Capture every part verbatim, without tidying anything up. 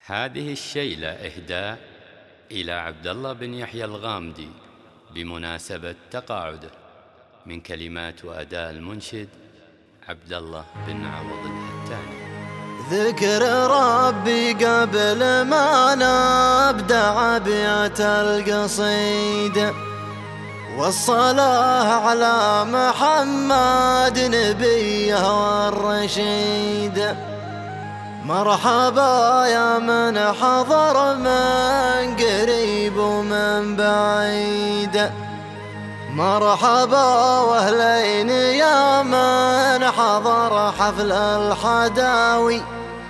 هذه الشيلة إهداء إلى عبد الله بن يحيى الغامدي بمناسبة تقاعده، من كلمات وأداء المنشد عبد الله بن عوض الهتاني. ذكر ربي قبل ما نبدأ أبيات القصيد، والصلاة على محمد نبيه والرشيد. مرحبا يا من حضر من قريب ومن بعيد، مرحبا واهلين يا من حضر حفل الحداوي.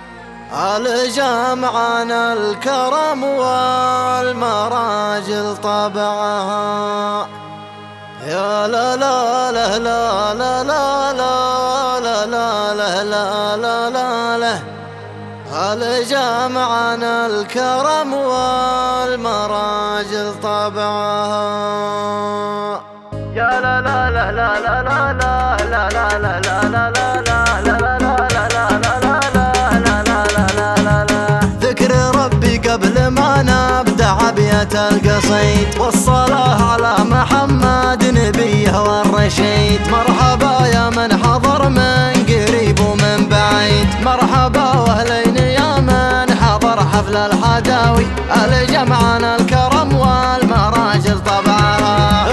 الجمعنا الكرم والمراجل طبعها، يا لا لا لا لا لا لا لا لا لا لا لا لا لا. الجمعنا الكرم والمراجل طبعها، يا لا لا لا لا لا لا لا لا لا لا لا لا لا. ذكر ربي قبل ما نبدأ أبيات القصيد، والصلاة على محمد نبيه والرشيد. مرحبا يا من حضر من قريب ومن بعيد، مرحبا واهلين يا من حضر حفل الحداوي. الجمعنا الكرم والمراجل طبعها،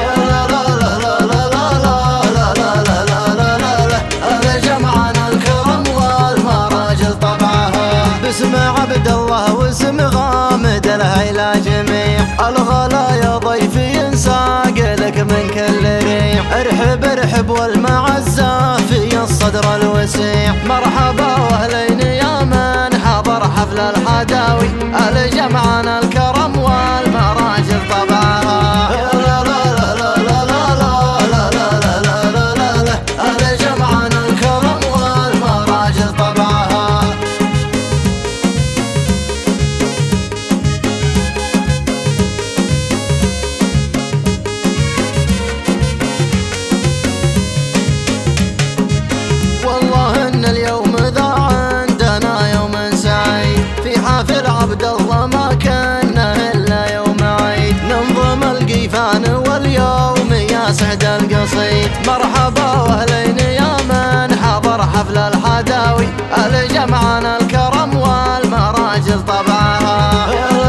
باسم عبد الله واسم غامد الهيلا جميع الغلا يا ضيفي ينساق لك من كل ريع. ارحب ارحب والمعزة في الصدر الوسيع، مرحبا واهلين يا من حضر حفل الحداوي. الجمعنا الكرم والمراجل طبعها، الجمعنا الكرم والمراجل طبعها. والله ان اليوم ذا عندنا يوم سعيد، في حافل عبد الله ما كنا الا يوم عيد. ننظم القيفان واليوم يا سعد القصيد، مرحبا واهلين يا من حضر حفل الحداوي. الجمعنا الكرم والمراجل طبعها،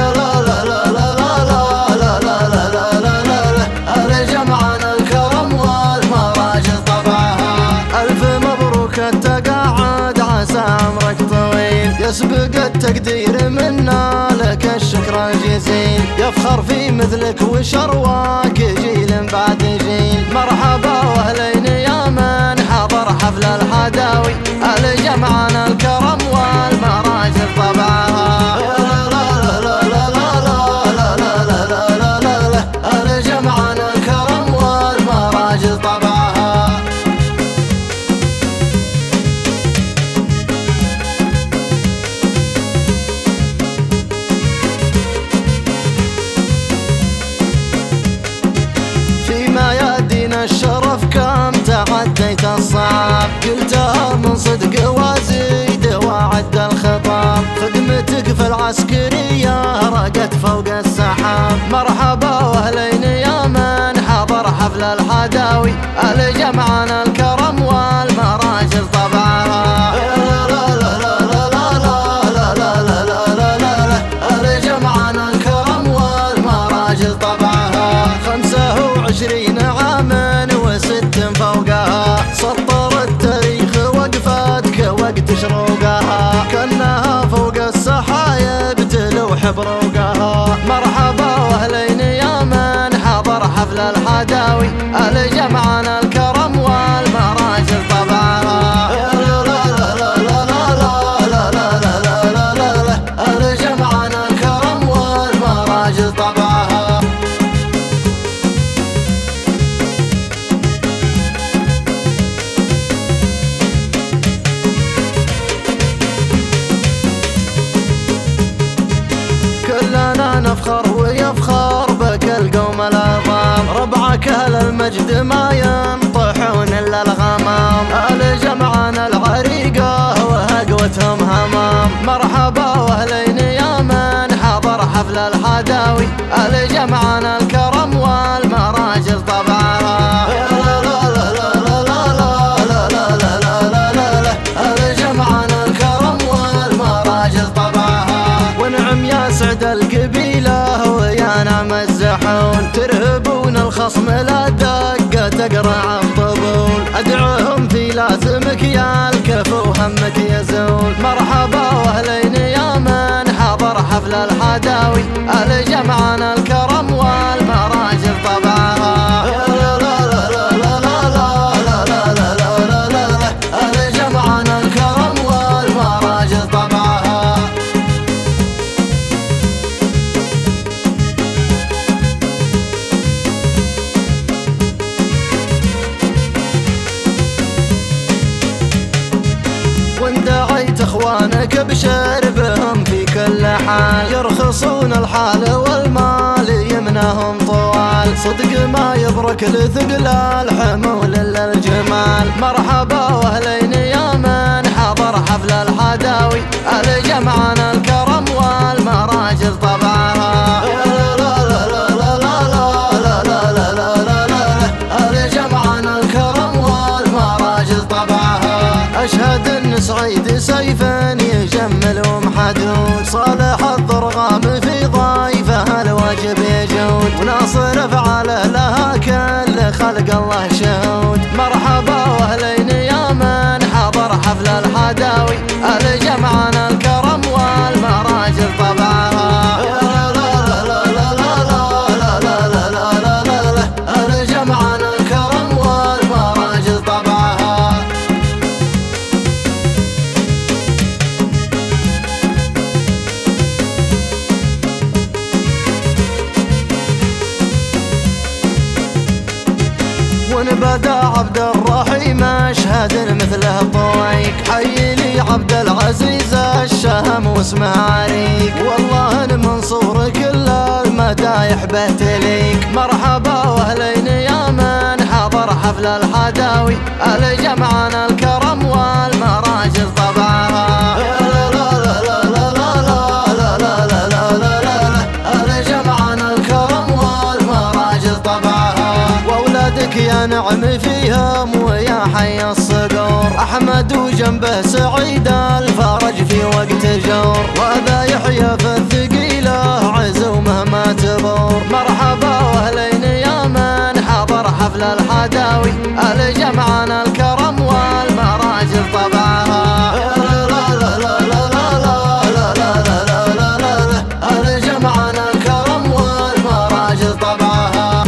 الجمعنا الكرم والمراجل طبعها. الف مبروك التقاعد عسى عمرك طويل، يسبق التقدير منا لك الشكر الجزيل. يفخر في مثلك وشرواك جيل بعد جيل، مرحبا واهلين يا من حضر حفل الحداوي. الجمعنا الكرم والمراجل طبعها، الجمعنا الكرم والمراجل طبعها. فيما يدينا الشرف كم تعديت الصعب، قلتها من صدق وازيد وعد الخطاب. خدمتك في العسكرية رقت فوق السحاب، مرحبا واهلين يا من حضر حفل الحداوي. الجمعنا الكرم والمراجل طبعها، الجمعنا الكرم والمراجل طبعها. خمسة وعشرين عاما وست فوقها، سطر التاريخ وقفتك وقت شروقها. كأنها فوق السحايب تلوح بروقها، مرحبا واهلين يا من حضر حفل الحداوي. الجمعنا الكرم والمراجل طبعها، الجمعنا الكرم والمراجل طبعها. كلنا نفخر ويفخر بك القوم العظام، ربعك اهل المجد ما ينطحون الا الغمام. الجمعنا العريقة وهقوتهم همام، مرحبا واهلين يا حفل الحداوي الجمعنا الكرم والمراجل طبعها. الجمعنا الكرم والمراجل طبعها. ونعم يا سعد القبيلة ويا نعم الزحون، ترهبون الخصم لا دقة تقرع الطبول، أدعوهم في لاثمك يا الكف وهمك يزول. مرحبا واهلين يا من حضر حفل الحداوي الجمعنا الكرم والمراجل طبعها. الجمعنا الكرم والمراجل طبعها. وان دعيت اخوانك بشربهم في كل حال، يرخصون الحال والمال يمناهم طوال، صدق ما يبرك لثقل الحمول الا الجمال. مرحبا واهلين يا من حضر حفل الحداوي الجمعنا الكرم والمراجل طبعها. الجمعنا الكرم والمراجل طبعها. أشهد أن سعيد سيفا يجمل ومحدود، صالح الضرغام في ضيفه الواجب يجود، وناصر افعاله لها كل خلق الله شهود. مرحبا واهلين يا من حضر حفل الحداوي الجمعنا الكرم والمراجل طبعها. الجمعنا الكرم والمراجل طبعها. ونبدا عبد الرحيم اشهد مثله طويق، حي لي عبد العزيز الشهم واسمه عريق، والله ان منصور كل المدايح به تليق. مرحبا واهلين يا من حضر حفل الحداوي الجمعنا الكرم والمراجل طبعها. الجمعنا الكرم والمراجل طبعها. واولادك يا نعم فيهم ويا حي الصقور، احمد وجنبه سعيد الفرج في وقت جور، وهذا يحيى في الثقيله عزو مهما تبور. مرحبا واهلين يا من حضر حفل الحداوي الجمعنا الكرم والمراجل طبعها. الجمعنا الكرم والمراجل طبعها.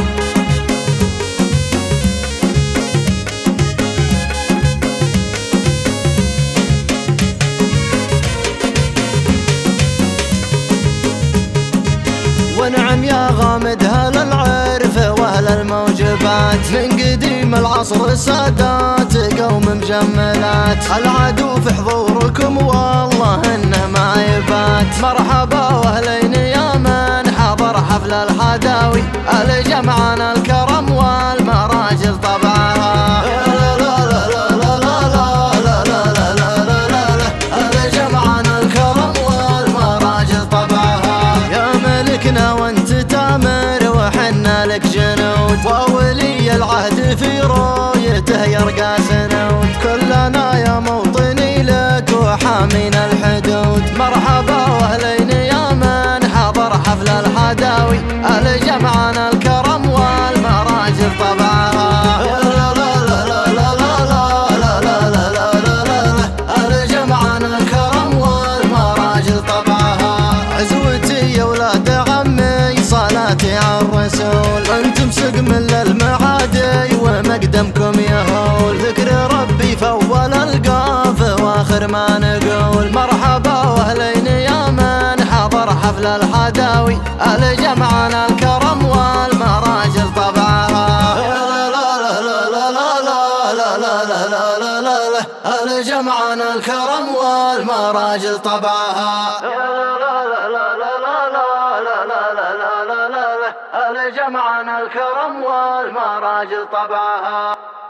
ونعم يا غامد هل العرف واهل الموجبات، من قديم العصر سادات قوم مجملات، العدو في حضوركم والله انه ما يبات. مرحبا واهلين يا من حضر حفل الحداوي الجمعنا الكرم والمراجل طبعها. الجمعنا الكرم والمراجل طبعها. يا ملكنا وانت تامر وحنا لك جنود، وولي العهد في رؤيته يرقى سنود، كلنا يا موطني لك وحامينا الحدود. مرحبا واهلين يا من حضر حفل الحداوي الجمعنا الكرم والمراجل طبعها. الجمعنا الكرم والمراجل طبعها. عزوتي يا ولاد عمي صلاتي على الرسول، انتم سقم للمعادي ومقدمكم يهول، ذكر ربي في اول القاف واخر ما نقول. مرحبا واهلين يا من حضر حفل الحداوي الجمعنا الكرم والمراجل طبعها. الجمعنا الكرم والمراجل طبعها. الجمعنا الكرم والمراجل طبعها.